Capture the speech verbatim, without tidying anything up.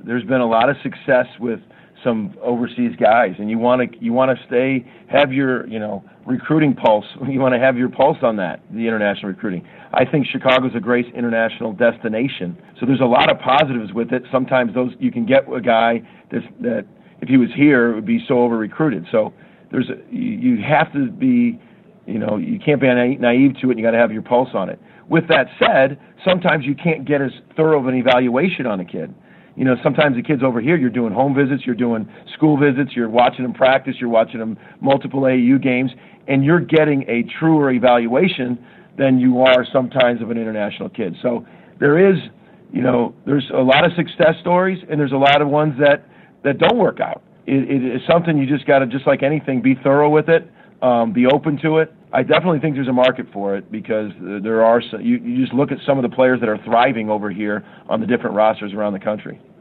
there's been a lot of success with some overseas guys, and you want to you want to stay have your you know recruiting pulse. You want to have your pulse on that, the international recruiting. I think Chicago's a great international destination, so there's a lot of positives with it. Sometimes those you can get a guy that's, that if he was here it would be so over recruited. So there's a, you, you have to be you know you can't be naive to it. And you got to have your pulse on it. With that said, sometimes you can't get as thorough of an evaluation on a kid. You know, sometimes the kids over here, you're doing home visits, you're doing school visits, you're watching them practice, you're watching them multiple A A U games, and you're getting a truer evaluation than you are sometimes of an international kid. So there is, you know, there's a lot of success stories, and there's a lot of ones that, that don't work out. It, it is something you just got to, just like anything, be thorough with it, um, be open to it. I definitely think there's a market for it because there are, you, you just look at some of the players that are thriving over here on the different rosters around the country.